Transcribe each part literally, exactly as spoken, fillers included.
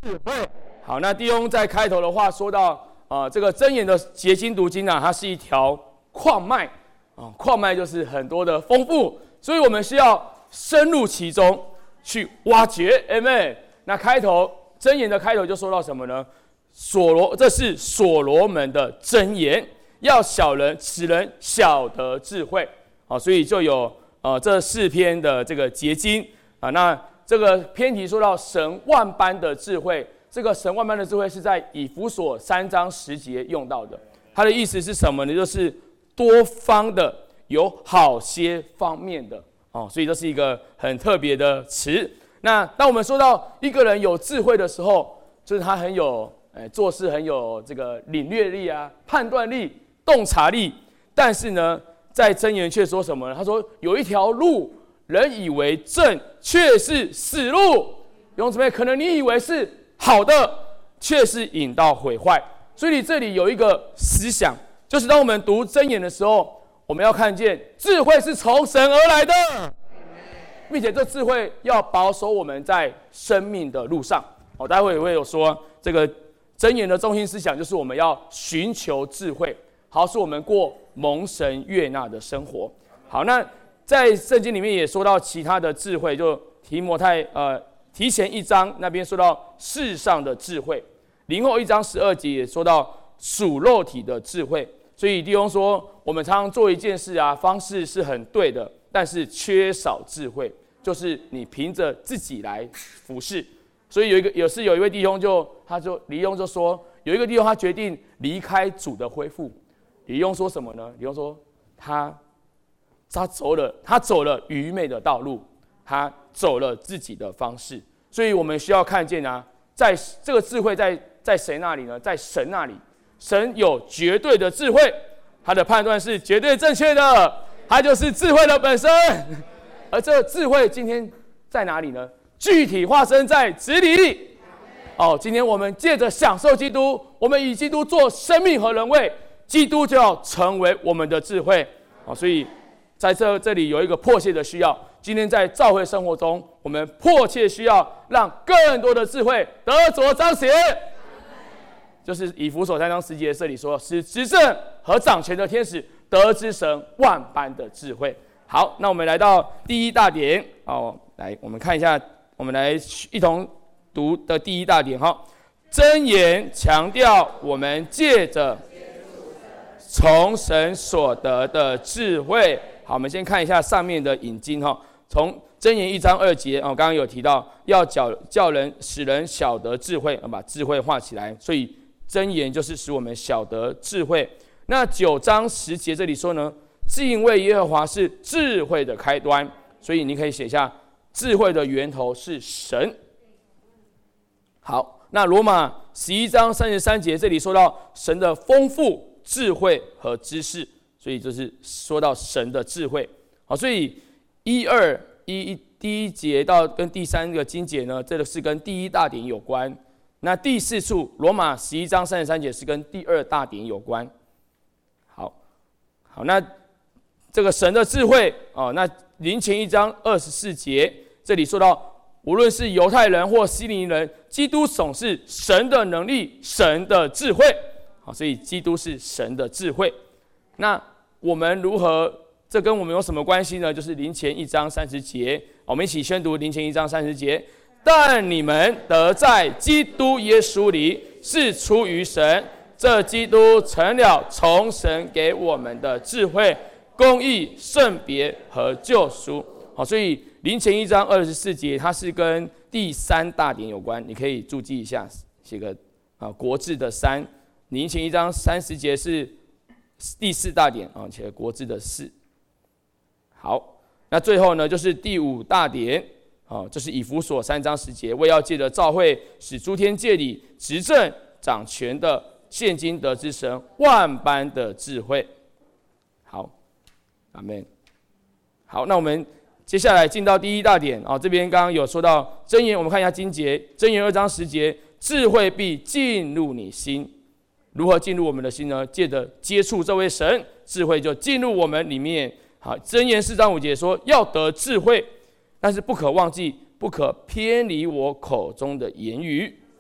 智慧。好，那弟兄在开头的话说到，呃，这个箴言的结晶读经啊，它是一条矿脉啊，矿脉就是很多的丰富，所以我们需要深入其中去挖掘。Amen。那开头箴言的开头就说到什么呢？所罗，这是所罗门的箴言，要小人使人晓得智慧。好，所以就有呃这四篇的这个结晶啊。那这个篇题说到神万般的智慧。这个神万般的智慧是在以弗所三章十节用到的，它的意思是什么呢？就是多方的，有好些方面的哦，所以这是一个很特别的词。那当我们说到一个人有智慧的时候，就是他很有，哎，做事很有这个领略力啊、判断力、洞察力。但是呢，在箴言却说什么呢？他说有一条路，人以为正，却是死路。弟兄姊妹，可能你以为是好的，却是引到毁坏。所以这里有一个思想，就是当我们读箴言的时候，我们要看见智慧是从神而来的，并且这智慧要保守我们在生命的路上。哦，待会也会有说，这个箴言的中心思想就是我们要寻求智慧，好使我们过蒙神悦纳的生活。好，那在圣经里面也说到其他的智慧，就提摩太呃。提前一章那边说到世上的智慧，林后一章十二节也说到属肉体的智慧。所以弟兄说，我们常常做一件事啊，方式是很对的，但是缺少智慧，就是你凭着自己来服侍。所以有一个有是有一位弟兄就他就李兄就说，有一个弟兄他决定离开主的恢复。李兄说什么呢？李兄说他他走了他走了愚昧的道路。他走了自己的方式，所以我们需要看见啊，在这个智慧在在谁那里呢？在神那里，神有绝对的智慧，他的判断是绝对正确的，他就是智慧的本身。而这个智慧今天在哪里呢？具体化身在子里。哦，今天我们借着享受基督，我们以基督做生命和人位，基督就要成为我们的智慧。哦，所以在这这里有一个迫切的需要。今天在教会生活中，我们迫切需要让更多的智慧得着彰显。就是以弗所三章十节这里说，使执政和掌权的天使得知神万般的智慧。好，那我们来到第一大点哦，来我们看一下，我们来一同读的第一大点哈。箴言强调我们借着从神所得的智慧。好，我们先看一下上面的引经哈。从箴言一章二节，哦，刚刚有提到要叫叫人使人晓得智慧，把智慧画起来，所以箴言就是使我们晓得智慧。那九章十节这里说呢，敬畏耶和华是智慧的开端，所以你可以写下智慧的源头是神。好，那罗马十一章三十三节这里说到神的丰富智慧和知识，所以就是说到神的智慧。好，所以一二一第一节到跟第三个经节呢，这个是跟第一大点有关。那第四处罗马十一章三十三节是跟第二大点有关。好，好，那这个神的智慧哦，那林前一章二十四节这里说到，无论是犹太人或希利尼人，基督总是神的能力，神的智慧。好，所以基督是神的智慧。那我们如何？这跟我们有什么关系呢？就是林前一章三十节，我们一起宣读林前一章三十节。但你们得在基督耶稣里是出于神，这基督成了从神给我们的智慧、公义、圣别和救赎。好，所以林前一章二十四节，它是跟第三大点有关，你可以注记一下，写个啊国字的三。林前一章三十节是第四大点啊，写国字的四。好，那最后呢，就是第五大点，哦，就是以弗所三章十节，为要借着召会，使诸天界里执政掌权的，现今得知神万般的智慧。好，阿们。好，那我们接下来进到第一大点啊、哦，这边刚刚有说到箴言，我们看一下经节，箴言二章十节，智慧必进入你心。如何进入我们的心呢？借着接触这位神，智慧就进入我们里面。好，箴言四章五节说要得智慧，但是不可忘记，不可偏离我口中的言语。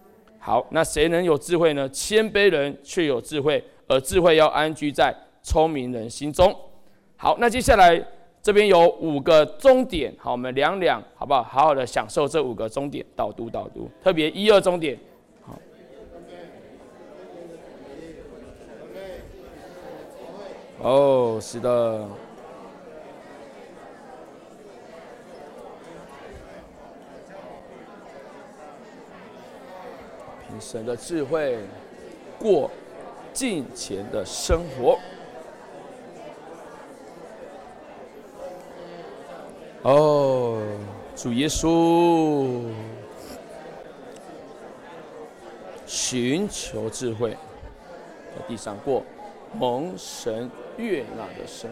好，那谁能有智慧呢？谦卑人却有智慧，而智慧要安居在聪明人心中。好，那接下来这边有五个终点，好，我们两两好不好？好好的享受这五个终点，导读导读，特别一二终点。好，哦，是的。凭神的智慧，过敬虔的生活。哦，主耶稣，寻求智慧，在地上过蒙神悦纳的生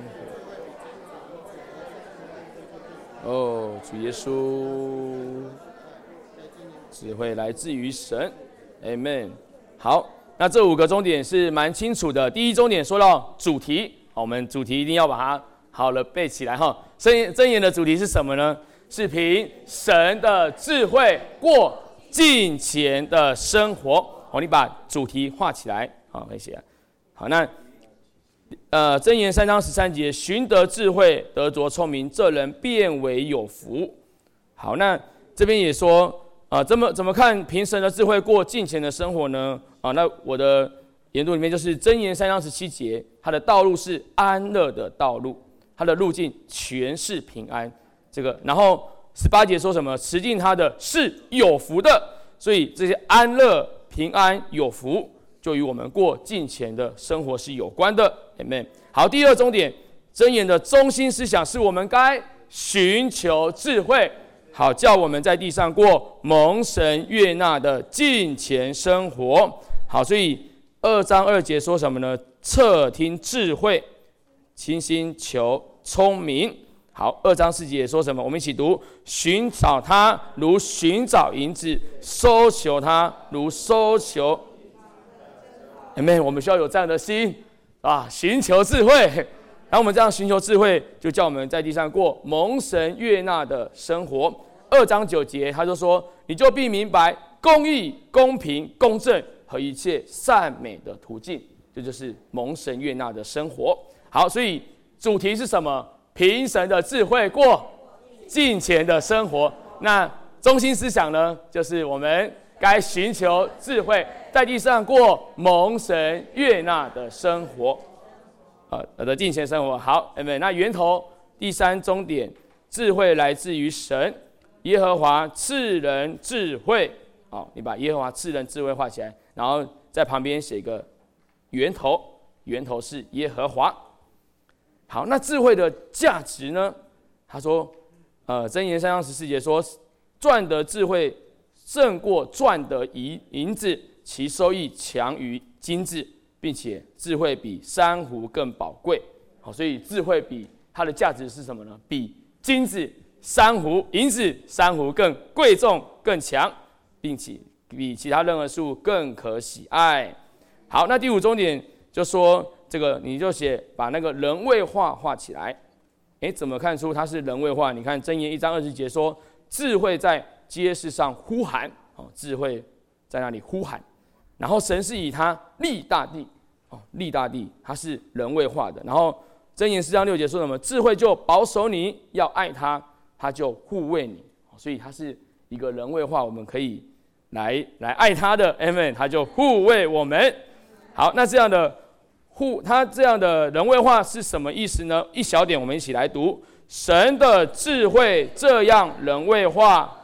活。哦，主耶稣，智慧来自于神 ，Amen。好，那这五个终点是蛮清楚的。第一终点说到主题，好，我们主题一定要把它好了背起来哈。箴箴言的主题是什么呢？是凭神的智慧过敬虔的生活。好，你把主题画起来，好，可以写。好，那呃，箴言三章十三节，寻得智慧，得着聪明，这人变为有福。好，那这边也说啊、呃，怎么怎么看凭神的智慧过敬虔的生活呢？啊，那我的研读里面就是箴言三章十七节，它的道路是安乐的道路。他的路径全是平安，这个，然后十八节说什么？持定他的是有福的，所以这些安乐、平安、有福，就与我们过敬虔的生活是有关的。Amen。好，第二终点，箴言的中心思想是我们该寻求智慧，好叫我们在地上过蒙神悦纳的敬虔生活。好，所以二章二节说什么呢？侧听智慧，倾心求聪明。好，二章四节也说什么？我们一起读：寻找他如寻找银子，搜求他如搜求。Amen。我们需要有这样的心啊，寻求智慧。然后我们这样寻求智慧，就叫我们在地上过蒙神悦纳的生活。二章九节他就说：你就必明白公义、公平、公正和一切善美的途径。这就是蒙神悦纳的生活。好，所以主题是什么？凭神的智慧过敬虔的生活。那中心思想呢，就是我们该寻求智慧，在地上过蒙神悦纳的生活，呃的敬虔生活。好 ，amen。那源头第三终点，智慧来自于神，耶和华赐人智慧。好，你把耶和华赐人智慧画起来，然后在旁边写一个源头，源头是耶和华。好，那智慧的价值呢？他说，呃，箴言三章十四节说，赚得智慧胜过赚得银银子，其收益强于金子，并且智慧比珊瑚更宝贵。好，所以智慧比它的价值是什么呢？比金子、珊瑚、银子、珊瑚更贵重、更强，并且比其他任何事物更可喜爱。好，那第五重点就说。这个你就写把那个人位画画起来，哎，怎么看出它是人位画？你看箴言一章二十节说，智慧在街市上呼喊，哦，智慧在那里呼喊，然后神是以他立大地，哦，立大地，它是人位画的。然后箴言四章六节说什么？智慧就保守你，要爱他，他就护卫你，所以它是一个人位画，我们可以来来爱他的 ，amen， 他就护卫我们。好，那这样的。护他这样的人位化是什么意思呢？一小点，我们一起来读：神的智慧这样人位化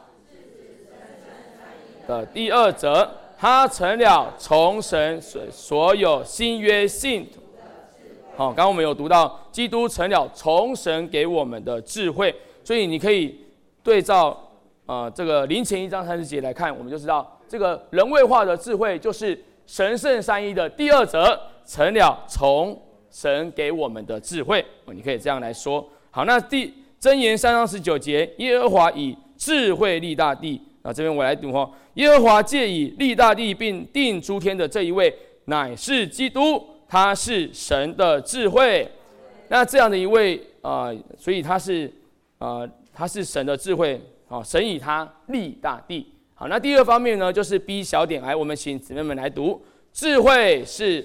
的第二则，他成了从神所有新约信徒。好，刚刚我们有读到，基督成了从神给我们的智慧，所以你可以对照呃这个林前一章三十节来看，我们就知道这个人位化的智慧就是神圣三一的第二则。成了从神给我们的智慧，你可以这样来说。好，那第箴言三章十九节，耶和华以智慧立大地。啊，这边我来读哈，耶和华借以立大地并定诸天的这一位，乃是基督，他是神的智慧。那这样的一位啊、呃，所以他是啊、呃，他是神的智慧啊，神以他立大地好，那第二方面呢，就是 B 小点，来，我们请姊妹们来读：智慧是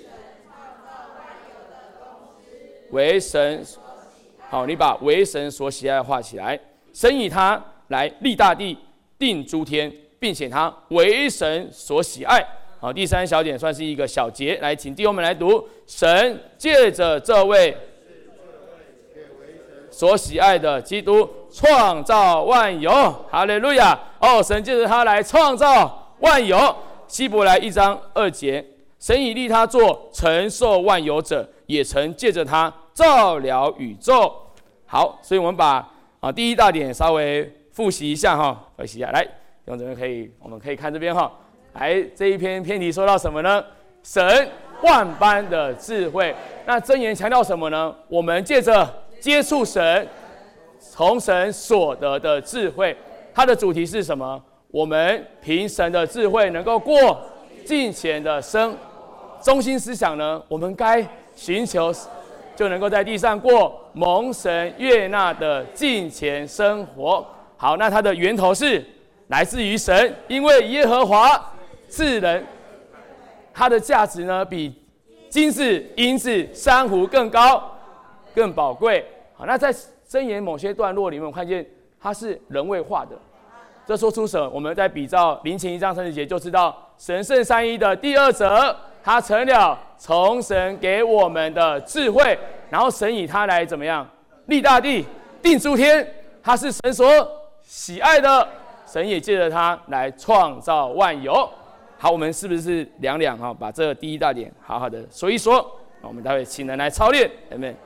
为神，好，你把为神所喜爱画起来。神以他来立大地，定诸天，并且他为神所喜爱。好，第三小点算是一个小节，来，请弟兄们来读：神借着这位所喜爱的基督创造万有，哈利路亚！哦，神借着他来创造万有。希伯来一章二节，神已立他做承受万有者，也曾借着他造了宇宙。好，所以我们把啊第一大点稍微复习一下哈，复习一下。来，弟兄姊妹可以，我们可以看这边哈。来，这一篇篇题说到什么呢？神万般的智慧。那箴言强调什么呢？我们借着接触神，从神所得的智慧，它的主题是什么？我们凭神的智慧能够过敬虔的生。中心思想呢？我们该寻求，就能够在地上过蒙神悦纳的敬虔生活。好，那它的源头是来自于神，因为耶和华赐人，它的价值呢比金子、银子、珊瑚更高、更宝贵。好，那在箴言某些段落里面，我看见它是人为化的。这说出什么？我们在比照林前一章三十节就知道，神圣三一的第二则，它成了从神给我们的智慧，然后神以它来怎么样立大地、定诸天，它是神所喜爱的，神也借着它来创造万有。好，我们是不是两两哈，把这第一大点好好的说一说？我们待会请人来操练，阿们。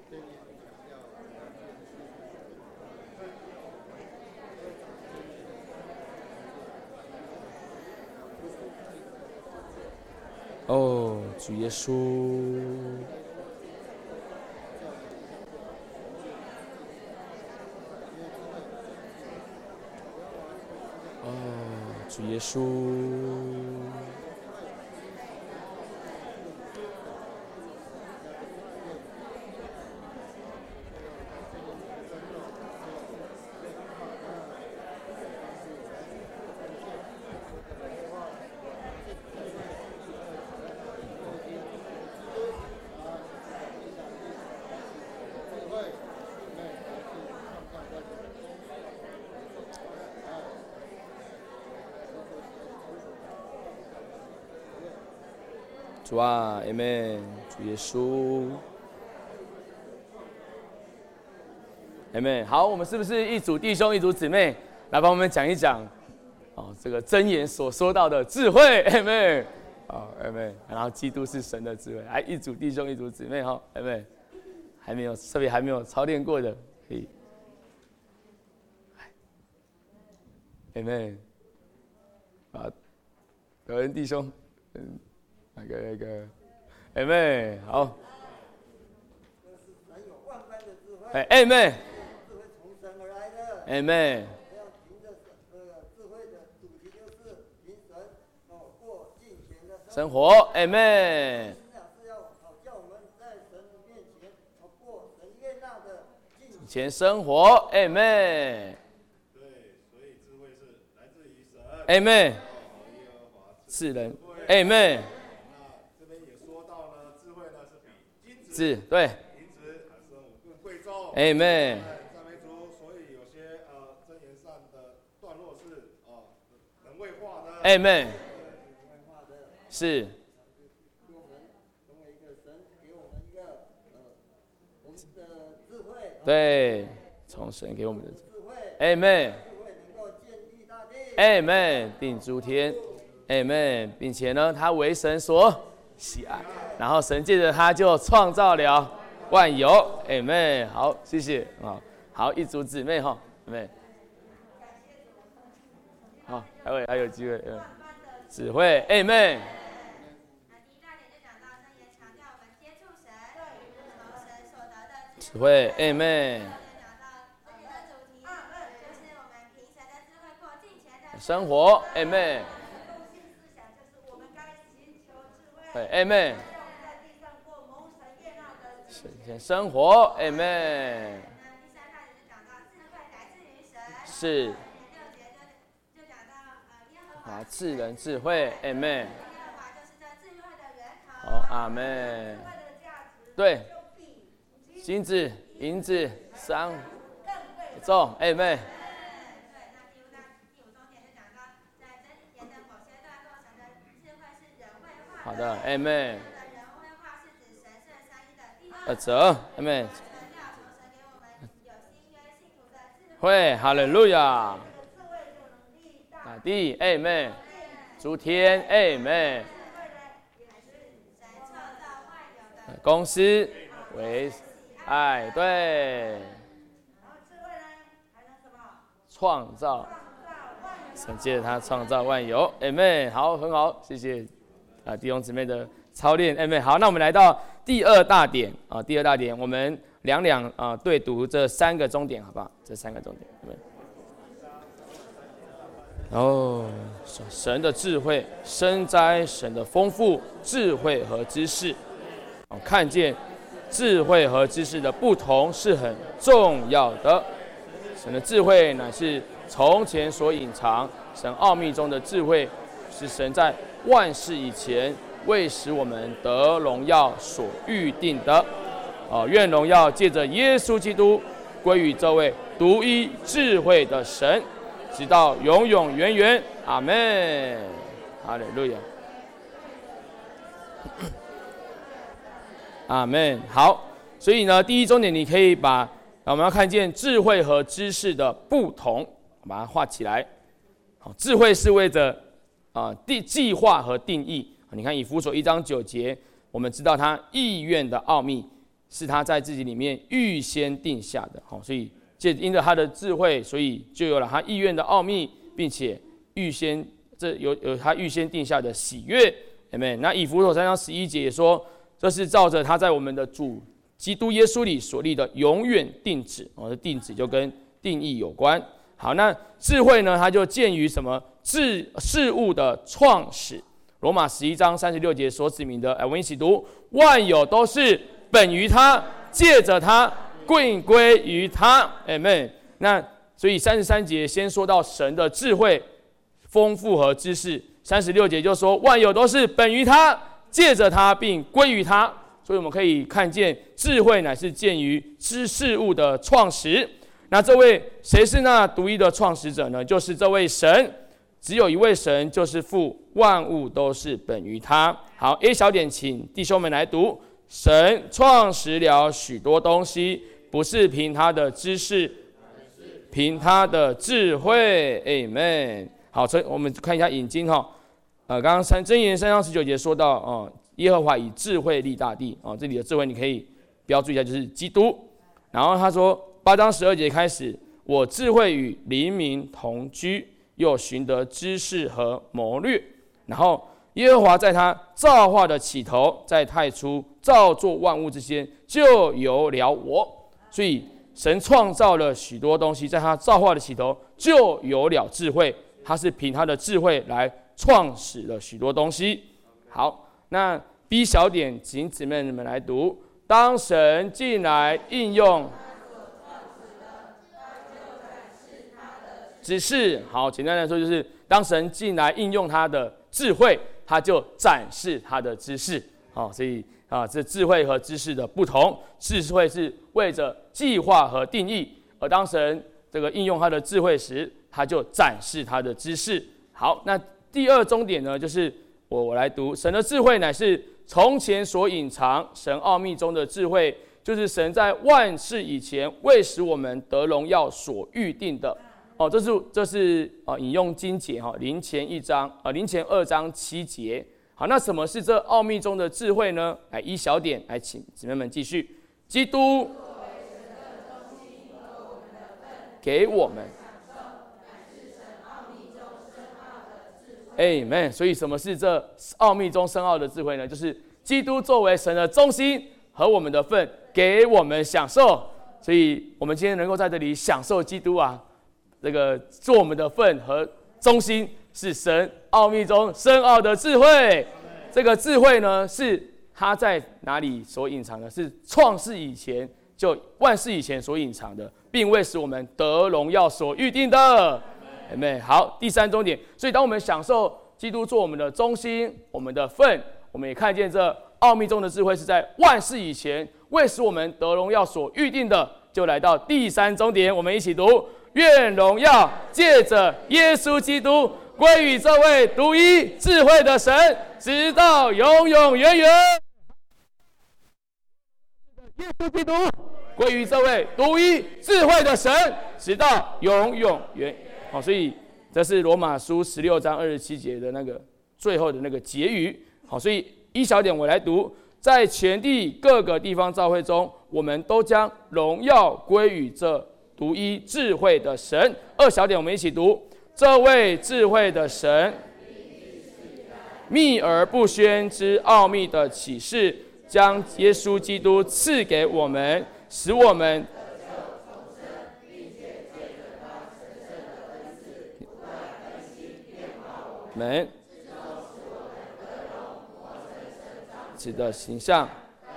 哦，主耶稣，哦，主耶稣，主啊，阿们，主耶稣，阿们。好，我们是不是一组弟兄一组姊妹来帮我们讲一讲哦，这个箴言所说到的智慧，阿们，好，阿们。然后基督是神的智慧，来一组弟兄一组姊妹哈，阿们。还没有，特别还没有操练过的，可以，阿们。啊，感恩弟兄，嗯。那个那个，阿妹好。哎，阿妹。智慧从神而来的。阿妹。要凭着这个智慧的主题就是凭神哦过敬虔的生活。阿妹。是要好叫我们在神面前哦过神悦纳的敬虔生活。阿妹。对，所以智慧是来自于神。阿妹。是人。阿妹。是，对。银子还是更贵重。Amen。赞美主，所以有些呃箴言上的段落是啊人为化的。Amen。人为化的。是。我们成为一个神给我们一个呃我们的智慧。对，从神给我们的智慧。Amen。智慧能够建立大地。Amen。定诸天。Amen。并且呢，他为神所喜爱。然后神借着他就创造了万有，阿们。好，谢谢啊。好，一组姊妹哈，阿们。好，还有还有机会，嗯，智慧，阿们。第一大点就讲到箴言强调我们接触神，从神所得的智慧，阿们。讲到箴言的主题就是我们凭神的智慧过敬虔的生活，阿们。中心思想就是我们该寻求智慧，对，阿们。生活，阿们。那第三大点就讲到智慧来自于神。是。第六节就就讲到呃耶和啊，赐人智慧 ，Amen。好，阿门。对，金子、银子、商重 ，Amen。好的 ，Amen。二则 ，Amen。会，哈利路亚。大地 ，Amen。诸天 ，Amen。公司为爱，对。创造，神借着他创造万有 ，Amen。好，很好，谢谢啊弟兄姊妹的操练 ，Amen。好，那我们来到第二大点啊，第二大点，我们两两啊对读这三个重点，好不好？这三个重点，对不对？哦，神的智慧，深哉神的丰富智慧和知识。哦，看见智慧和知识的不同是很重要的。神的智慧乃是从前所隐藏，神奥秘中的智慧是神在万事以前为使我们得荣耀所预定的。哦，愿荣耀借着耶稣基督归于这位独一智慧的神，直到永永远远。阿们。哈利路亚。阿们。好，所以呢，第一重点你可以把我们要看见智慧和知识的不同，把它画起来。好，智慧是为着啊定计划和定义。你看以弗所一章九节，我们知道他意愿的奥秘是他在自己里面预先定下的。好，所以借因着他的智慧，所以就有了他意愿的奥秘，并且预先这有有他预先定下的喜悦。Amen。那以弗所三章十一节也说，这是照着他在我们的主基督耶稣里所立的永远定旨。哦，这定旨就跟定义有关。好，那智慧呢，它就见于什么？事事物的创始。罗马十一章三十六节所指明的，哎，我们一起读：万有都是本于他，借着他，归归于他。Amen。那所以三十三节先说到神的智慧、丰富和知识，三十六节就说万有都是本于他，借着他，并归于他。所以我们可以看见智慧乃是见于知事物的创始。那这位谁是那独一的创始者呢？就是这位神。只有一位神，就是父，万物都是本于他。好 ，A 小点，请弟兄们来读：神创始了许多东西，不是凭他的知识，凭他的智慧。Amen。好，所以我们看一下引经哈。呃，刚刚三箴言三章十九节说到，哦、呃，耶和华以智慧立大地。哦、呃，这里的智慧你可以标注一下，就是基督。然后他说八章十二节开始，我智慧与黎明同居。又寻得知识和谋略，然后耶和华在他造化的起头，在太初造作万物之间，就有了我。所以神创造了许多东西，在他造化的起头就有了智慧，他是凭他的智慧来创始了许多东西。好，那 B 小点，请姊妹们来读：当神进来应用只是好，简单来说就是，当神进来应用他的智慧，他就展示他的知识。好，所以啊，这智慧和知识的不同，智慧是为着计划和定义，而当神这个应用他的智慧时，他就展示他的知识。好，那第二重点呢，就是我我来读，神的智慧乃是从前所隐藏，神奥秘中的智慧，就是神在万事以前为使我们得荣耀所预定的。哦，这是这是呃引用经节哈，林前一章呃林前二章七节。好，那什么是这奥秘中的智慧呢？来一小点，来请姊妹们继续。基督给我们，Amen。所以什么是这奥秘中深奥的智慧呢？就是基督作为神的中心和我们的份，给我们享受。所以我们今天能够在这里享受基督啊。这个做我们的份和中心是神奥秘中深奥的智慧。这个智慧呢，是他在哪里所隐藏的？是创世以前就万事以前所隐藏的，并为使我们得荣耀所预定的。 阿们。好，第三重点，所以当我们享受基督做我们的中心、我们的份，我们也看见这奥秘中的智慧是在万事以前，为使我们得荣耀所预定的，就来到第三终点。我们一起读：愿荣耀借着耶稣基督归于这位独一智慧的神，直到永永远远。耶稣基督归于这位独一智慧的神，直到永永远。好，所以这是罗马书十六章二十七节的那个最后的那个结语。好，所以一小点我来读：在全地各个地方教会中，我们都将荣耀归于这独一智慧的神。二小点我们一起读：这位智慧的神，秘而不宣之奥秘的启示，将耶稣基督赐给我们，使我们们子的形象。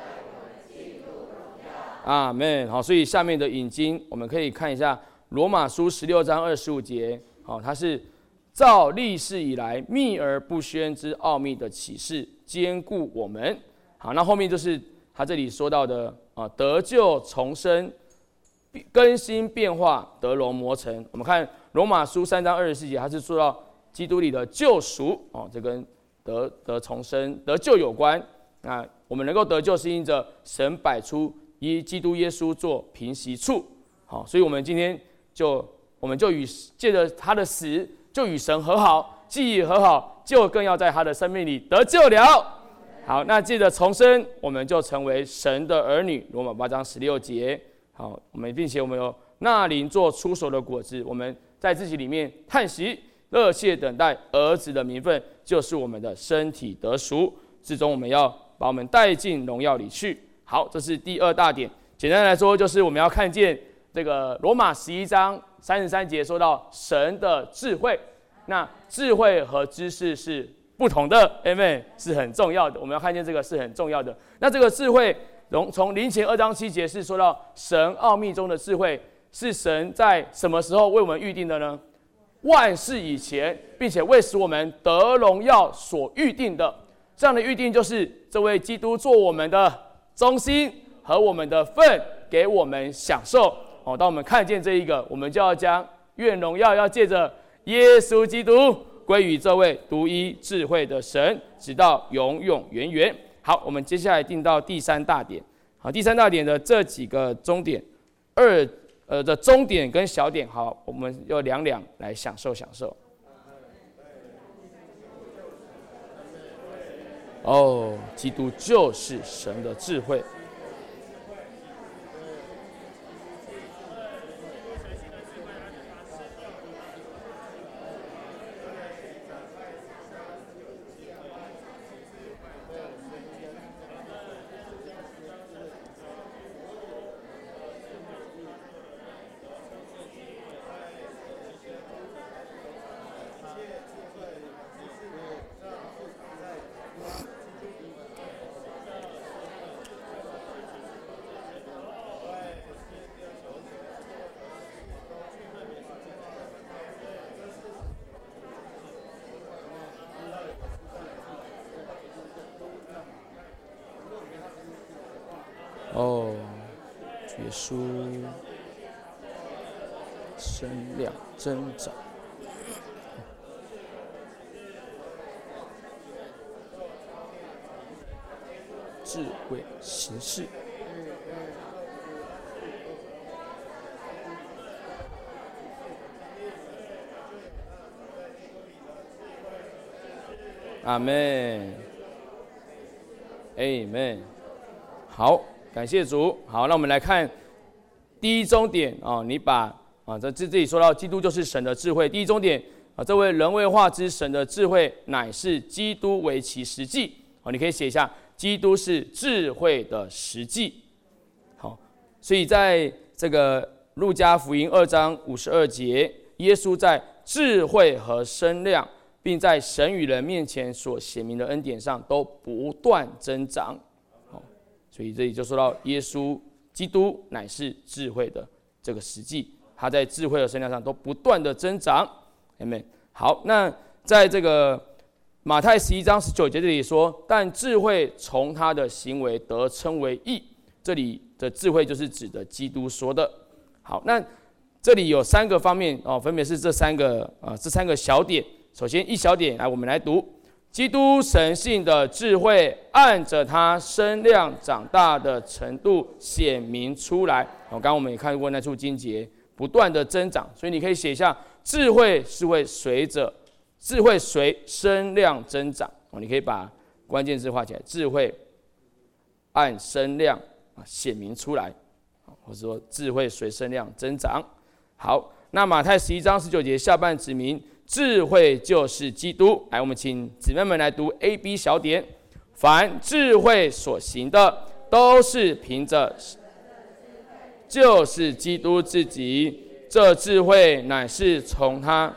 阿们。好，所以下面的引经我们可以看一下罗马书十六章二十五节。好，它是照历世以来秘而不宣之奥秘的启示，坚固我们。好，那后面就是他这里说到的啊，得救重生、更新变化、得荣磨成。我们看罗马书三章二十四节，他是说到基督里的救赎哦，这跟得得重生、得救有关。那我们能够得救，是因着神摆出以基督耶稣做平息处。好，所以我们今天就我们就与借着他的死，就与神和好，既已和好，就更要在他的生命里得救了。好，那借着重生，我们就成为神的儿女。罗马八章十六节。好，我们并且我们有那灵做出手的果子，我们在自己里面叹息，热切等待儿子的名分，就是我们的身体得赎。至终我们要把我们带进荣耀里去。好，这是第二大点。简单来说，就是我们要看见这个罗马十一章三十三节说到神的智慧。那智慧和知识是不同的 ，Amen， 是很重要的。我们要看见这个是很重要的。那这个智慧，从林前二章七节是说到神奥秘中的智慧，是神在什么时候为我们预定的呢？万事以前，并且为使我们得荣耀所预定的。这样的预定就是这位基督做我们的中心和我们的份，给我们享受。哦，当我们看见这一个，我们就要将愿荣耀要借着耶稣基督归于这位独一智慧的神，直到永永远远。好，我们接下来进到第三大点。好，第三大点的这几个终点，二呃的终点跟小点，好，我们要两两来享受享受。哦，基督就是神的智慧。哦，耶稣身量增长，智慧行事。阿们，阿们。好。感谢主。好，那我们来看第一终点啊，你把啊这这里说到基督就是神的智慧。第一终点啊，这位人为化之神的智慧，乃是基督为其实际。好，你可以写一下，基督是智慧的实际。好，所以在这个路加福音二章五十二节，耶稣在智慧和身量，并在神与人面前所显明的恩典上，都不断增长。所以这里就说到耶稣基督乃是智慧的这个实际，他在智慧和身量上都不断的增长。 Amen。好，那在这个马太十一章十九节这里说，但智慧从他的行为得称为义。这里的智慧就是指的基督说的。好，那这里有三个方面哦，分别是这三个啊、呃，这三个小点。首先一小点，来我们来读。基督神性的智慧，按着他身量长大的程度显明出来。好，刚刚我们也看过那处经节，不断的增长，所以你可以写一下，智慧是会随着智慧随身量增长。哦，你可以把关键字画起来，智慧按身量啊显明出来，或者说智慧随身量增长。好，那马太十一章十九节下半指明。智慧就是基督。来，我们请姊妹们来读 A B 小点。凡智慧所行的，都是凭着，就是基督自己。这智慧乃是从他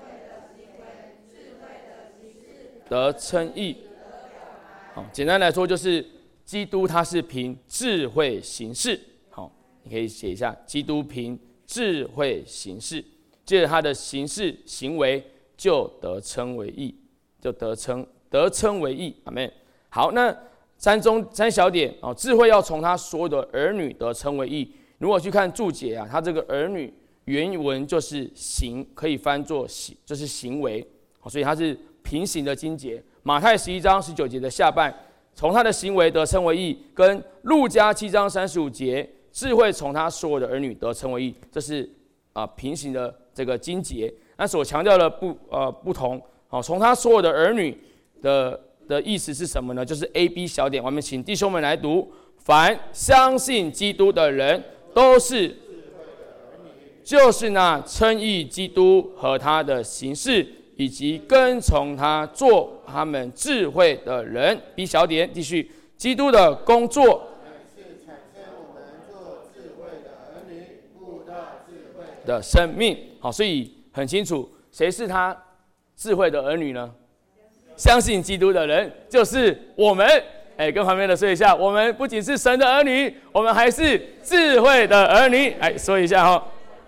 得称义。好，简单来说就是基督他是凭智慧行事。好，你可以写一下，基督凭智慧行事。借着他的行事行为，就得称为义，就得称得称为义。阿们。好，那三中三小点哦，智慧要从他所有的儿女得称为义。如果去看注解啊，他这个儿女原文就是行，可以翻作行，就是行为，所以它是平行的经节。马太十一章十九节的下半，从他的行为得称为义，跟路加七章三十五节，智慧从他所有的儿女得称为义，这是啊、呃、平行的。这个经节，那所强调的不呃不同，好，从他所有的儿女的的意思是什么呢？就是 A B 小点，我们请弟兄们来读：凡相信基督的人，都是就是那称义基督和他的行事，以及跟从他做他们智慧的人。B 小点继续，基督的工作的生命。好，所以很清楚，谁是他智慧的儿女呢？相信基督的人就是我们。哎，跟旁边的说一下，我们不仅是神的儿女，我们还是智慧的儿女。哎，说一下哈、哦。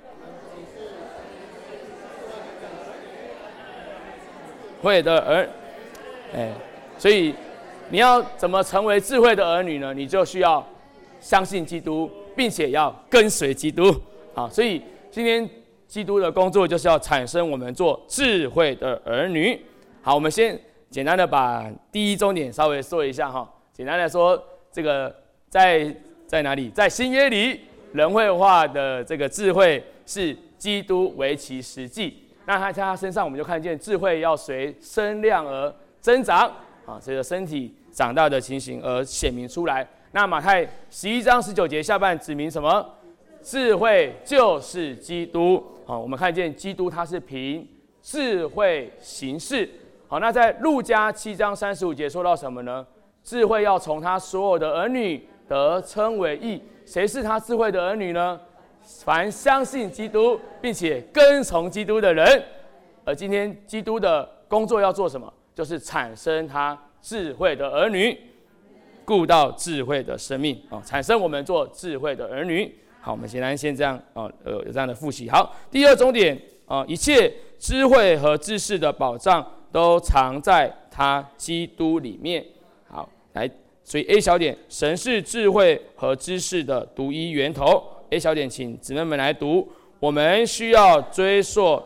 会的儿，哎，所以你要怎么成为智慧的儿女呢？你就需要相信基督，并且要跟随基督。好，所以今天。基督的工作就是要产生我们做智慧的儿女。好，我们先简单的把第一重点稍微说一下哈。简单来说，这个在在哪里？在新约里，人会化的这个智慧是基督为其实际。那他在他身上，我们就看见智慧要随身量而增长啊，随着身体长大的情形而显明出来。那马太十一章十九节下半指明什么？智慧就是基督。好，我们看见基督他是凭智慧行事。好，那在路加七章三十五节说到什么呢？智慧要从他所有的儿女得称为义。谁是他智慧的儿女呢？凡相信基督并且跟从基督的人。而今天基督的工作要做什么？就是产生他智慧的儿女，顾到智慧的生命，哦，产生我们做智慧的儿女。好，我们简单先这样哦，呃，有这样的复习。好，第二重点啊、呃，一切智慧和知识的宝藏都藏在他基督里面。好，来，所以 A 小点，神是智慧和知识的独一源头。A 小点，请姊妹们来读。我们需要追溯，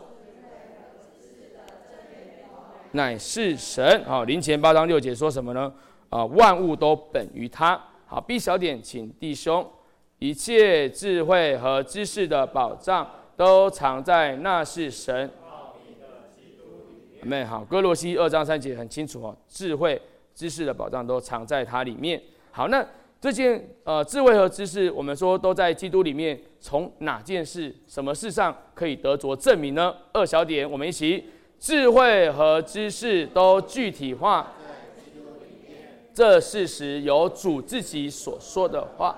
乃是神。好，林前八章六节说什么呢？啊、呃，万物都本于他。好 ，B 小点，请弟兄。一切智慧和知识的宝藏都藏在那是神。阿们。好，哥罗西二章三节很清楚哦，智慧、知识的宝藏都藏在它里面。好，那这件呃智慧和知识，我们说都在基督里面，从哪件事、什么事上可以得着证明呢？二小点，我们一起，智慧和知识都具体化。这事实由主自己所说的话。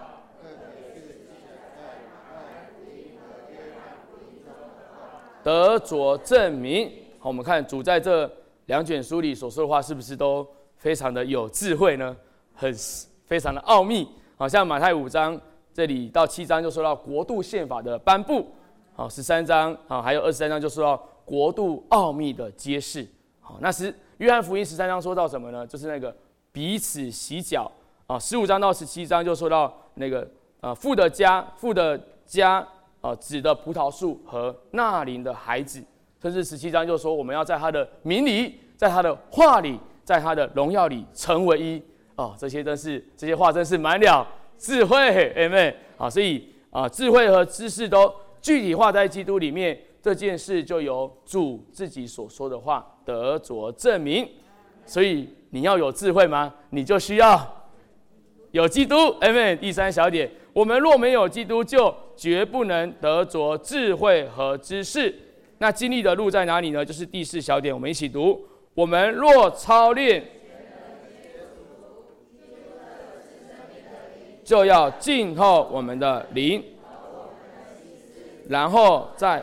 得着证明。好，我们看主在这两卷书里所说的话，是不是都非常的有智慧呢？很非常的奥秘。好像马太五章这里到七章就说到国度宪法的颁布，好，十三章好，还有二十三章就说到国度奥秘的揭示。好，那是约翰福音十三章说到什么呢？就是那个彼此洗脚啊。十五章到十七章就说到那个呃父的家，父的家呃指的葡萄树和那灵的孩子，甚至十七章就说我们要在他的名里，在他的话里，在他的荣耀里成为一。哦，这些真是这些话真是满了智慧，阿们。好，所以啊，智慧和知识都具体化在基督里面，这件事就由主自己所说的话得着证明。所以你要有智慧吗？你就需要有基督，阿们。第三小点，我们若没有基督，就绝不能得着智慧和知识。那经历的路在哪里呢？就是第四小点，我们一起读：我们若操练，就要静候我们的灵，然后在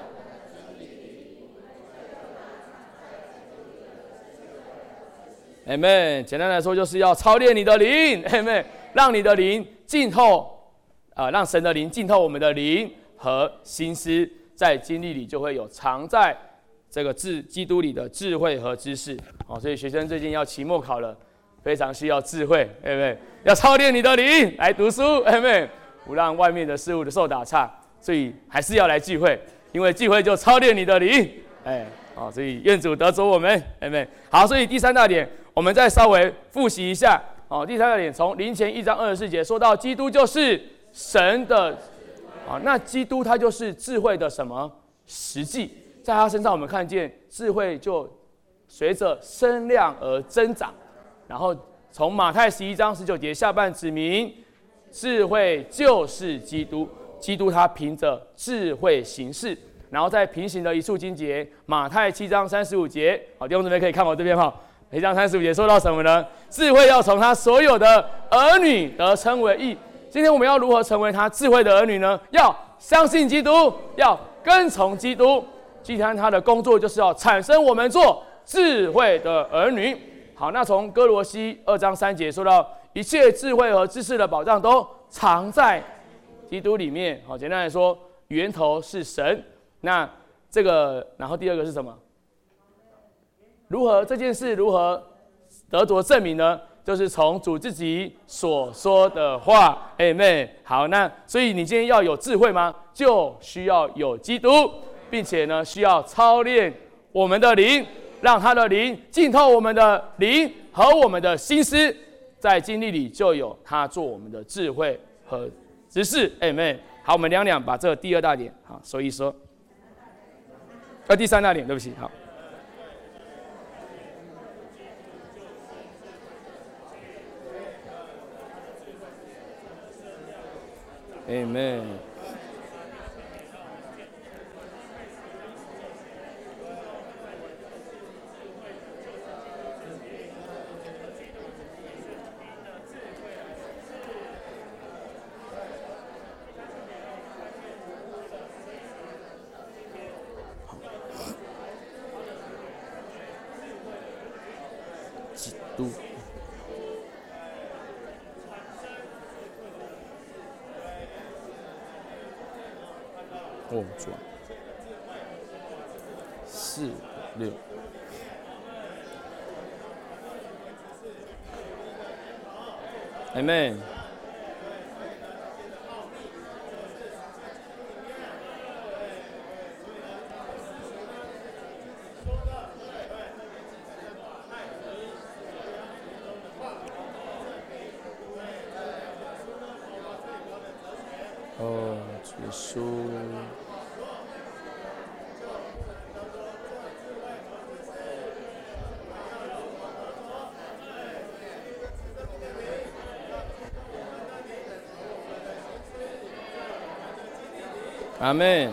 阿们。简单来说，就是要操练你的灵，阿们，让你的灵静候，呃，让神的灵静候我们的灵和心思，在经历里就会有藏在这个智基督里的智慧和知识。好，所以学生最近要期末考了，非常需要智慧，阿们。要操练你的灵来读书，阿们，不让外面的事物的受打岔，所以还是要来聚会，因为聚会就操练你的灵，哎，好，所以愿主得着我们，阿们。好，所以第三大点，我们再稍微复习一下，哦，第三大点从林前一章二十四节说到，基督就是神的，啊，那基督他就是智慧的什么实际，在他身上我们看见智慧就随着身量而增长，然后。从马太十一章十九节下半指明，智慧就是基督，基督他凭着智慧行事。然后在平行的一处经节，马太七章三十五节，好，弟兄姊妹可以看我这边哈，七章三十五节说到什么呢？智慧要从他所有的儿女得称为义。今天我们要如何成为他智慧的儿女呢？要相信基督，要跟从基督。基督他的工作就是要产生我们做智慧的儿女。好，那从哥罗西二章三节说到，一切智慧和知识的宝藏都藏在基督里面。好，简单来说，源头是神。那这个，然后第二个是什么？如何这件事如何得着证明呢？就是从主自己所说的话，阿们。好，那所以你今天要有智慧吗？就需要有基督，并且呢，需要操练我们的灵。让他的灵浸透我们的灵和我们的心思，在经历里就有他做我们的智慧和知识，阿们。好，我们两两把这个第二大点好说一说，呃，第三大点，对不起，好。阿们。后转四六，阿们。哦，耶稣。阿们，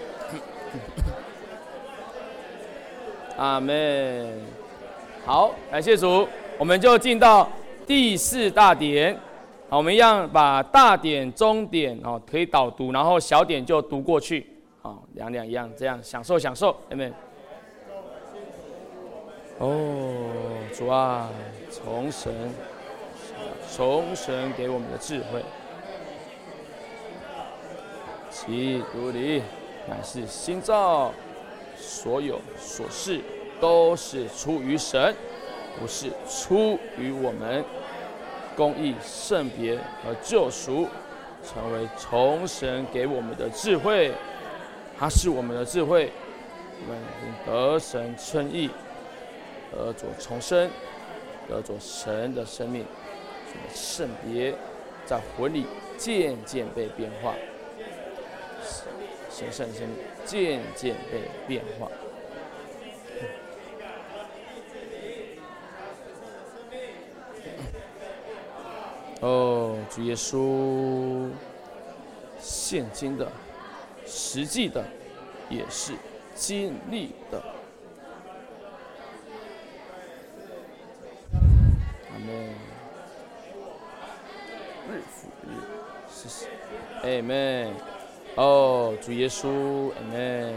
阿们。好，感谢主，我们就进到第四大点。好，我们一样把大点、中点哦可以导读，然后小点就读过去。好，两两一样，这样享受享受，阿们。哦，主啊，从神，从神给我们的智慧。基督里乃是新造， 所有所事都是出于神，不是出于我们。公义、圣别和救赎，成为从神给我们的智慧。它是我们的智慧，我们得神称义，得着重生，得着神的生命，圣别在魂里渐渐被变化，神圣的生命渐渐被变化。哦，主耶稣，现今的、实际的，也是经历的。阿门。日复日，是是。阿门。哦，主耶稣，阿门。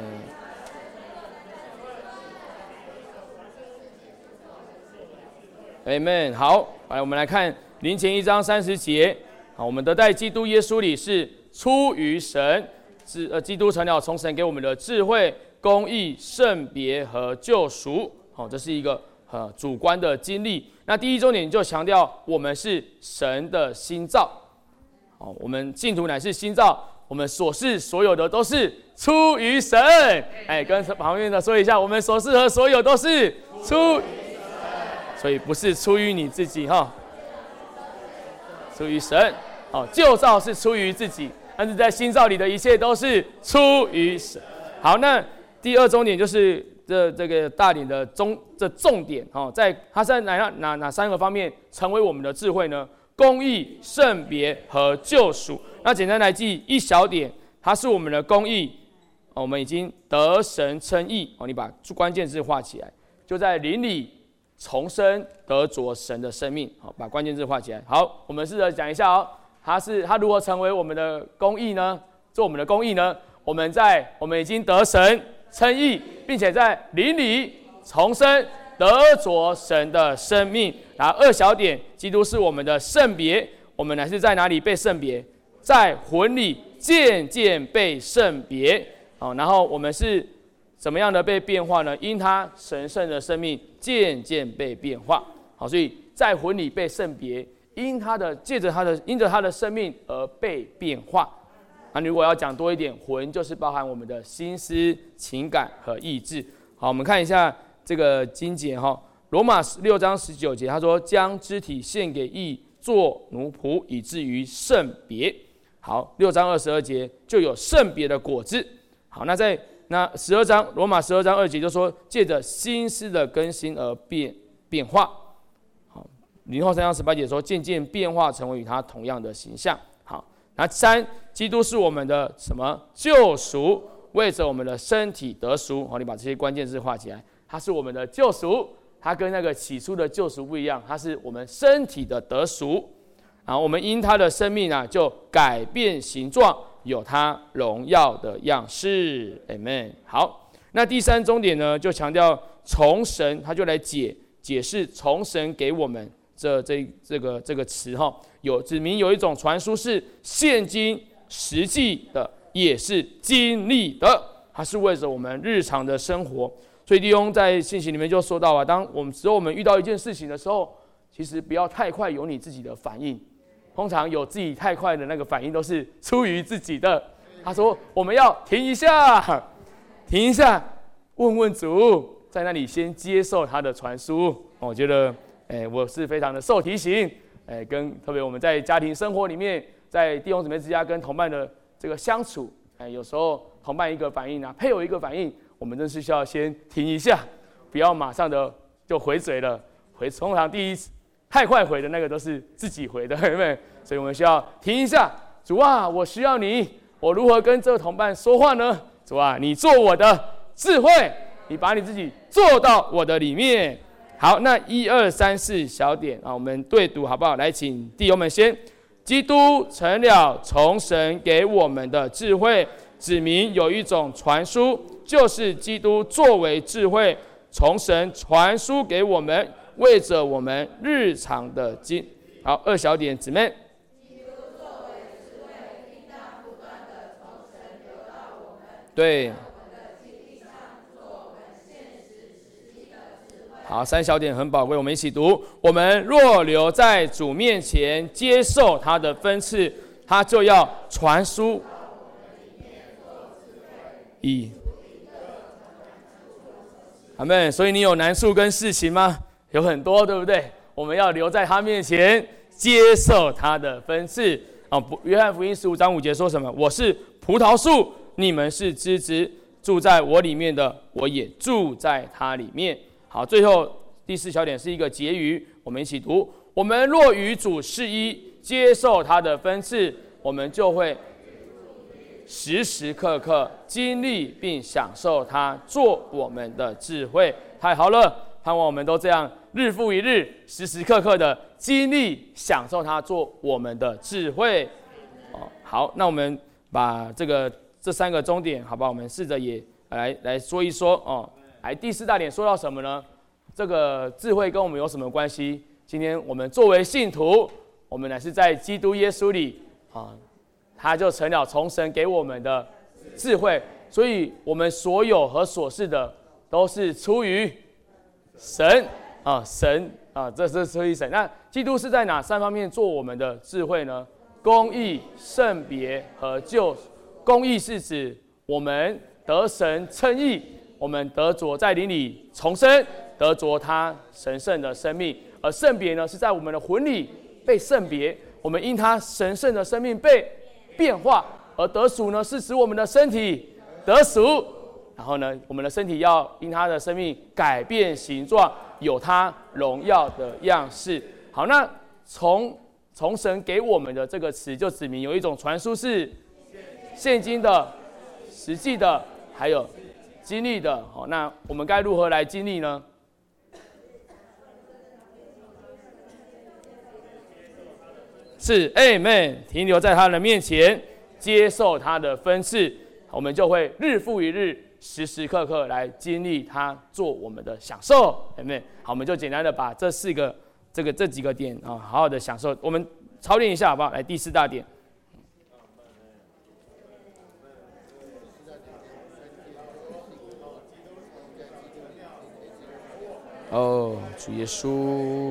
阿门。好，来，我们来看。林前一章三十节，好，我们得在基督耶稣里是出于神，是呃，基督成了从神给我们的智慧、公义、圣别和救赎。好，这是一个呃主观的经历。那第一重点就强调我们是神的新造。好，我们信徒乃是新造，我们所事所有的都是出于神。哎，跟旁边的说一下，我们所事和所有都是出于神，所以不是出于你自己哈。出于神，哦，旧造是出于自己，但是在新造里的一切都是出于神。好，那第二重点就是这这个大点的中这重点哦，在它在哪哪哪三个方面成为我们的智慧呢？公义、圣别和救赎。那简单来记一小点，它是我们的公义，哦，我们已经得神称义哦，你把关键字画起来，就在灵里。重生得着神的生命，好，把关键字画起来。好，我们试着讲一下哦，它是它如何成为我们的公义呢？做我们的公义呢？我们在我们已经得神称义，并且在灵里重生得着神的生命。然后二小点，基督是我们的圣别，我们乃是在哪里被圣别？在魂里渐渐被圣别。好，然后我们是。怎么样的被变化呢？因他神圣的生命渐渐被变化。好，所以在魂里被圣别，因他的借着他的因着他的生命而被变化。那如果要讲多一点，魂就是包含我们的心思、情感和意志。好，我们看一下这个经节哈，罗马六章十九节，他说将肢体献给义，做奴仆，以至于圣别。好，六章二十二节就有圣别的果子。好，那在那十二章罗马十二章二节就说，借着心思的更新而变变化。好，林后三章十八节说，渐渐变化成为与他同样的形象。好，那三，基督是我们的什么救赎？为着我们的身体得赎。好，你把这些关键字画起来，它是我们的救赎，它跟那个起初的救赎不一样，它是我们身体的得赎。然后我们因他的生命啊，就改变形状。有他荣耀的样式 ，Amen。好，那第三重点呢，就强调从神，他就来解解释从神给我们这这这个这个词哈，有指明有一种传输是现今实际的，也是经历的，它是为着我们日常的生活。所以弟兄在信息里面就说到啊，当我们只有我们遇到一件事情的时候，其实不要太快有你自己的反应。通常有自己太快的那个反应都是出于自己的。他说我们要停一下，停一下，问问主，在那里先接受他的传输。我觉得，哎，我是非常的受提醒，哎，跟特别我们在家庭生活里面，在弟兄姊妹之家跟同伴的这个相处，哎，有时候同伴一个反应啊，配偶一个反应，我们真是需要先停一下，不要马上的就回嘴了。回通常第一次。太快回的那个都是自己回的，对不对？所以我们需要停一下。主啊，我需要你，我如何跟这个同伴说话呢？主啊，你做我的智慧，你把你自己做到我的里面。好，那一二三四小点啊，我们对读好不好？来，请弟兄们先。基督成了从神给我们的智慧，指明有一种传输，就是基督作为智慧，从神传输给我们。为着我们日常的经，好，二小点，姊妹。对。 好，三小点很宝贵，我们一起读。我们若留在主面前，接受他的分赐，他就要传输以阿们。所以你有难处跟事情吗？有很多，对不对？我们要留在他面前，接受他的分赐。啊，约翰福音十五章五节说什么？我是葡萄树，你们是枝子，住在我里面的，我也住在他里面。好，最后第四小点是一个结语，我们一起读：我们若与主是一，接受他的分赐，我们就会时时刻刻经历并享受他做我们的智慧。太好了，盼望我们都这样日复一日，时时刻刻的经历享受他做我们的智慧。哦，好，那我们把这个这三个终点，好吧，我们试着也来来说一说哦。来，第四大点说到什么呢？这个智慧跟我们有什么关系？今天我们作为信徒，我们乃是在基督耶稣里啊，他就成了从神给我们的智慧，所以我们所有和所是的都是出于神啊，神啊，这是出于神。那基督是在哪三方面做我们的智慧呢？公义、圣别和救赎。公义是指我们得神称义，我们得着在灵里重生，得着他神圣的生命；而圣别呢，是在我们的魂里被圣别，我们因他神圣的生命被变化；而得赎呢，是使我们的身体得赎，然后呢，我们的身体要因他的生命改变形状，有他荣耀的样式。好，那从从神给我们的这个词，就指明有一种传输是现今的、实际的，还有经历的。好，那我们该如何来经历呢？是 Amen， 停留在他的面前，接受他的分赐，我们就会日复一日，时时刻刻来经历他做我们的享受。Amen。好，我们就简单的把这四个这个这几个点啊，好好的享受。我们操练一下好不好？来，第四大点。哦，主耶稣。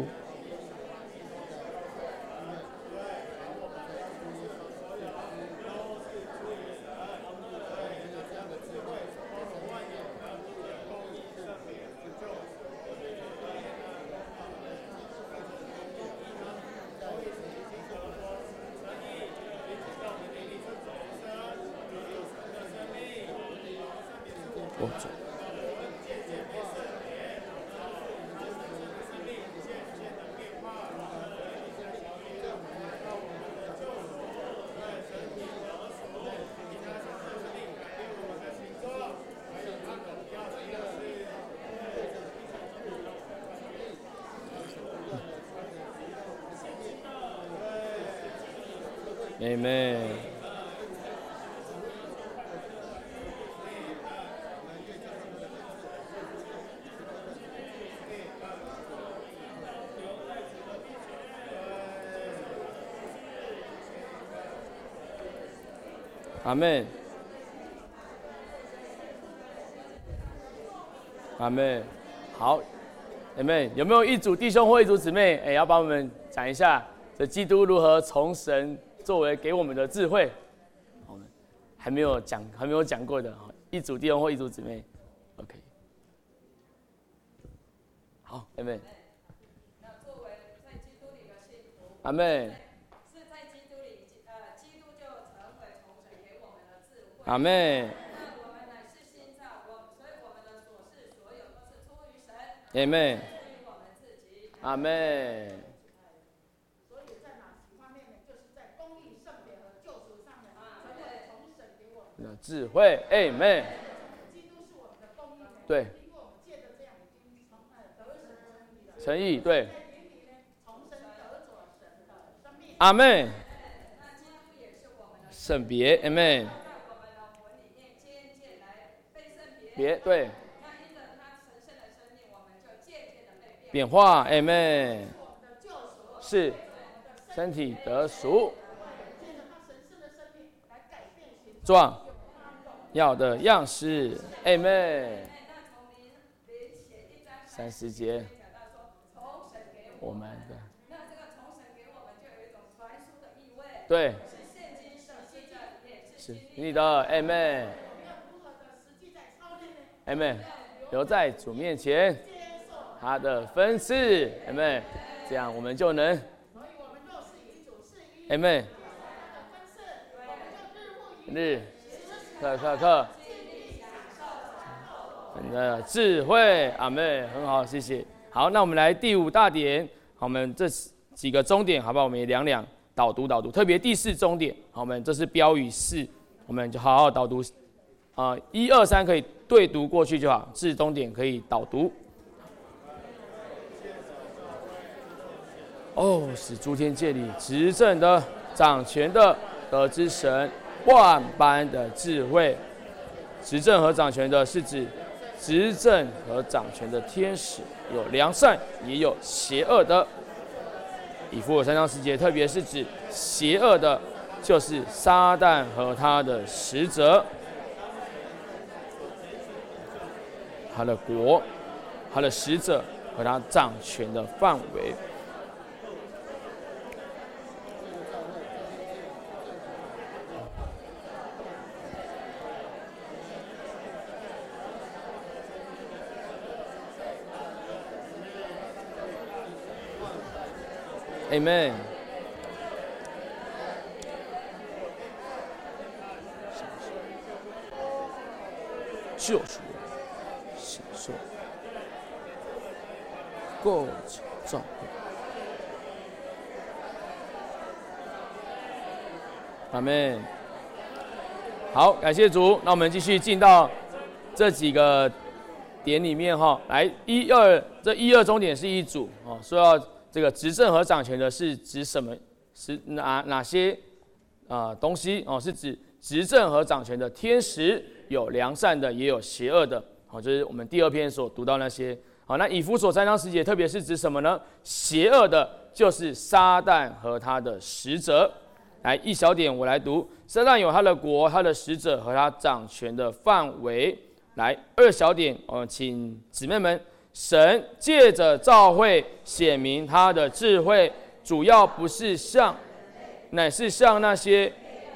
我主。Amen。阿们，阿们，好，阿们，有没有一组弟兄或一组姊妹？哎，要帮我们讲一下，这基督如何从神作为给我们的智慧？我们还没有讲，还没有讲过的，一组弟兄或一组姊妹 ，OK。好，阿们。 那作为在基督里的信徒， 阿们。阿们。 那我们乃是新造，所以我们的所事所有都是出于神。 阿们。 出于我们自己。 阿们。 所以在哪几方面呢？就是在公义、圣别和救赎上面，成为从神给我们的智慧。阿们。 基督是我们的公义。 对。 因为我们借着这样已经从得神称义了。 诚意，对。 在灵里呢，从神得着神的生命。 阿们。 那基督也是我们的圣别。阿们。别对， 那因着他神圣的生命，我们就渐渐的被变化。阿们。是身体得赎，状要的样式。阿们。 三十节， 讲到说从神给我们我们的那这个从神给我们就有一种传输的意味， 对， 是现今实际的，也是是经历你的 Amen 要如何的实际在操练呢？ Amen，留在主面前， 接受， 他的分赐 Amen， 这样我们就能所以我们若是与主是一， Amen， 他的分赐，我们就日复一日时， 刻刻刻。 尽力享受。 你的智慧，阿妹，很好，谢谢。好，那我们来第五大点，好，我们这几个终点，好不好？我们也两两导读导读，特别第四终点，好，我们这是标语四，我们就好好导读，啊、呃，一二三可以对读过去就好，至终点可以导读。哦，使诸天界里执政的、掌权的得知神万般的智慧。执政和掌权的是指执政和掌权的天使，有良善也有邪恶的。以弗所三章十节，特别是指邪恶的，就是撒旦和他的使者，他的国、他的使者和他掌权的范围。Amen。救赎、享受、构成造会。阿们。好，感谢主。那我们继续进到这几个点里面哈。来，一二，这一二终点是一组哦，说要。这个执政和掌权的是指什么？是哪哪些啊、呃、东西哦？是指执政和掌权的天使，有良善的，也有邪恶的。好、哦，就是我们第二篇所读到那些。好，那以弗所三章十节，特别是指什么呢？邪恶的，就是撒旦和他的使者。来，一小点我来读：撒旦有他的国、他的使者和他掌权的范围。来，二小点，哦，请姊妹们。神借着召会显明他的智慧，主要不是向，乃是向那些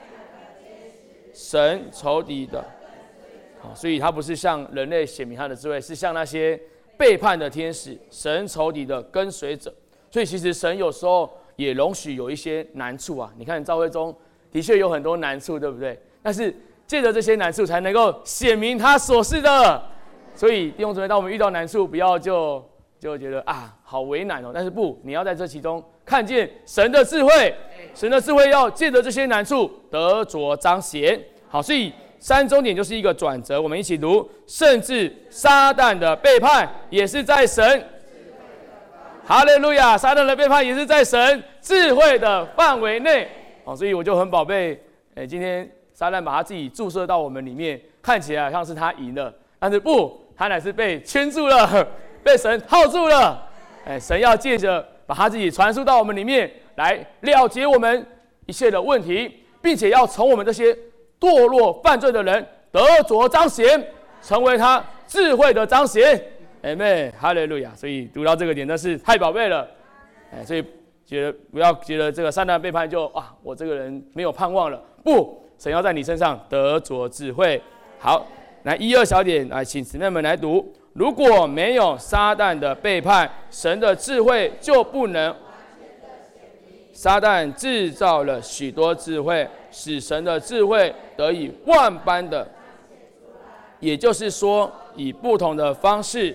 神仇敌的。好，所以他不是向人类显明他的智慧，是向那些背叛的天使、神仇敌的跟随者。所以其实神有时候也容许有一些难处啊。你看召会中的确有很多难处，对不对？但是借着这些难处，才能够显明他所是的。所以弟兄姊妹，当我们遇到难处，不要就就觉得啊好为难哦。但是不，你要在这其中看见神的智慧，神的智慧要借着这些难处得着彰显。好，所以三终点就是一个转折。我们一起读：甚至撒旦的背叛也是在神，哈利路亚！撒旦的背叛也是在神智慧的范围内。好，所以我就很宝贝，哎，今天撒旦把他自己注射到我们里面，看起来好像是他赢了，但是不。他乃是被圈住了，被神套住了。哎，神要借着把他自己传输到我们里面，来了结我们一切的问题，并且要从我们这些堕落犯罪的人得着彰显，成为他智慧的彰显。阿们，哈利路亚。所以读到这个点真是太宝贝了。哎，所以觉得不要觉得这个撒旦背叛就啊，我这个人没有盼望了。不，神要在你身上得着智慧。好。来一二小点，来请姊妹们来读。如果没有撒旦的背叛，神的智慧就不能。撒旦制造了许多智慧，使神的智慧得以万般的，也就是说，以不同的方式，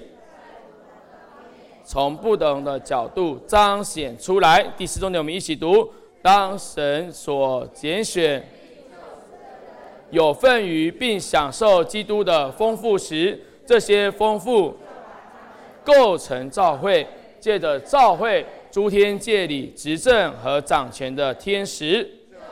从不同的角度彰显出来。第四重点，我们一起读：当神所拣选。有份于并享受基督的丰富时，这些丰富构成召会，借着召会，诸天界里执政和掌权的天使。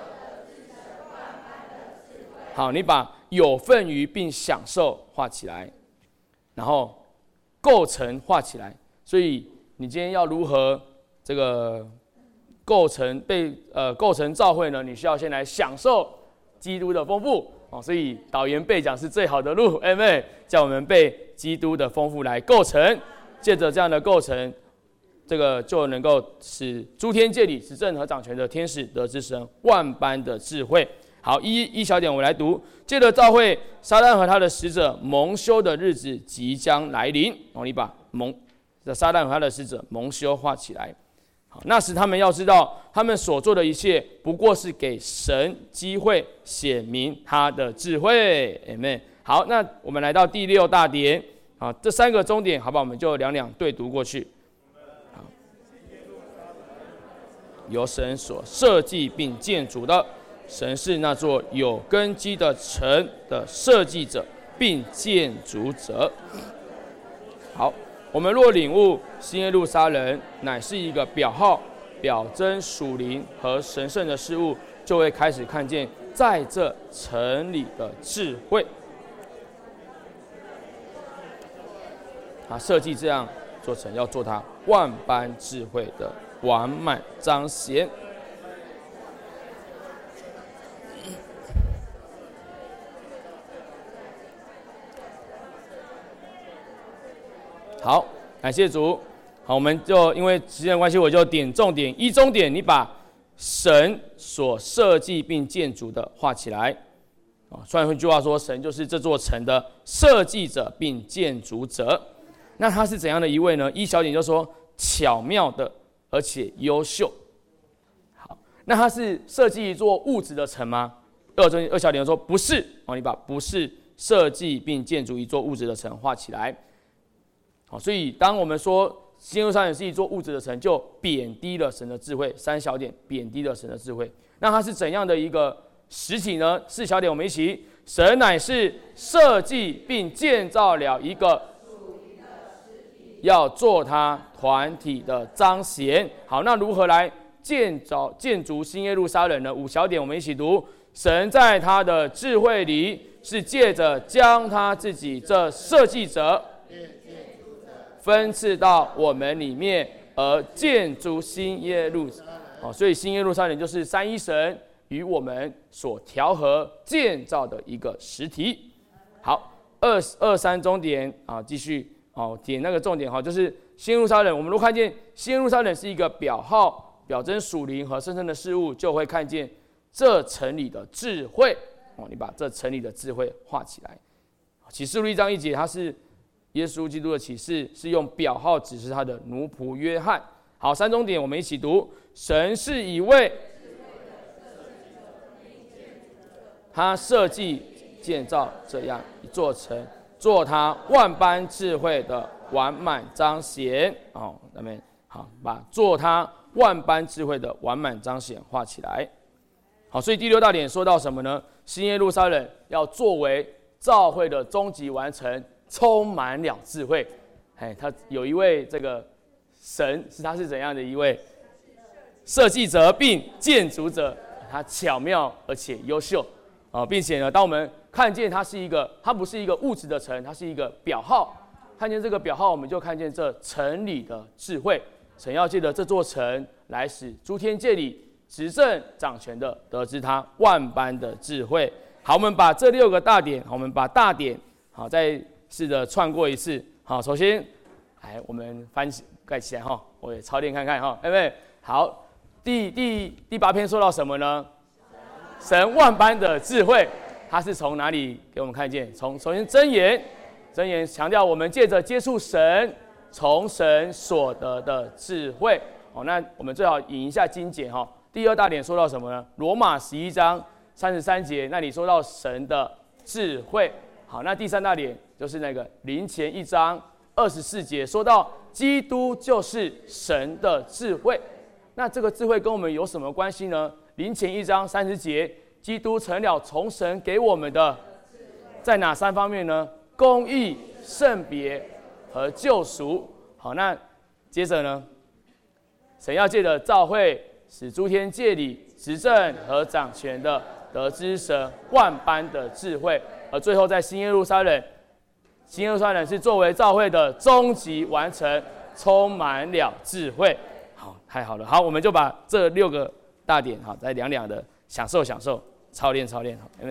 好，你把有份于并享受画起来，然后构成画起来。所以你今天要如何这个构成被呃构成召会呢？你需要先来享受基督的丰富哦，所以导言背讲是最好的路，阿们，叫我们被基督的丰富来构成借着这样的构成，这个就能够使诸天界里执政和掌权的天使得知神万般的智慧。好，一一小点我们来读，借着召会，撒旦和他的使者蒙羞的日子即将来临。哦，你把蒙撒旦和他的使者蒙羞画起来。好，那时他们要知道，他们所做的一切不过是给神机会显明他的智慧。Amen。好，那我们来到第六大点。好，这三个终点，好不好？我们就两两对读过去。好，由神所设计并建筑的，神是那座有根基的城的设计者并建筑者。好。我们若领悟新耶路撒冷乃是一个表号、表征属灵和神圣的事物，就会开始看见在这城里的智慧。他设计这样做成，要做他万般智慧的完满彰显。好，感谢主。好，我们就因为时间的关系，我就点重点。一重点，你把神所设计并建筑的画起来。啊，虽然一句话说，神就是这座城的设计者并建筑者。那他是怎样的一位呢？一小点就说巧妙的，而且优秀。好，那他是设计一座物质的城吗？二中二小点就说不是。哦，你把不是设计并建筑一座物质的城画起来。好，所以当我们说新耶路撒冷是一座物质的城，就贬低了神的智慧。三小点，贬低了神的智慧。那它是怎样的一个实体呢？四小点，我们一起：神乃是设计并建造了一个，要做它团体的彰显。好，那如何来建造建筑新耶路撒冷呢？五小点，我们一起读：神在他的智慧里，是借着将他自己这设计者分赐到我们里面，而建筑新耶路。哦，所以新耶路撒冷就是三一神与我们所调和建造的一个实体。好，二二三重点啊，继续哦，点那个重点哈，就是新耶路撒冷。我们如果看见新耶路撒冷是一个表号、表征属灵和神圣的事物，就会看见这城里的智慧。哦，你把这城里的智慧画起来。启示录一章一节，它是耶稣基督的启示，是用表号指示他的奴仆约翰。好，三重点我们一起读：神是一位他设计建造这样一座城，做他万般智慧的完满彰显。哦，那边好，把做他万般智慧的完满彰显画起来。好，所以第六大点说到什么呢？新耶路撒冷要作为召会的终极完成，充满了智慧。哎，他有一位这个神，是他是怎样的一位设计者并建筑者？他巧妙而且优秀啊，并且呢，当我们看见它是一个，它不是一个物质的城，它是一个表号。看见这个表号，我们就看见这城里的智慧。神要借着这座城来使诸天界里执政掌权的得知他万般的智慧。好，我们把这六个大点，我们把大点好再试着串过一次。好，首先，哎，我们翻盖起来哈，我也操练看看哈，对不对？好，第第第八篇说到什么呢？神万般的智慧，它是从哪里给我们看见？从首先箴言，箴言强调我们借着接触神，从神所得的智慧。哦，那我们最好引一下经节哈。第二大点说到什么呢？罗马十一章三十三节，那里说到神的智慧。好，那第三大点就是那个林前一章二十四节，说到基督就是神的智慧。那这个智慧跟我们有什么关系呢？林前一章三十节，基督成了从神给我们的，在哪三方面呢？公义、圣别和救赎。好，那接着呢，神要借着召会，使诸天界里执政和掌权的得知神万般的智慧。而最后在新耶路撒冷，新耶路撒冷是作为召会的终极完成，充满了智慧。好，太好了。好，我们就把这六个大点，好，再两两的享受享受，操练操练。好。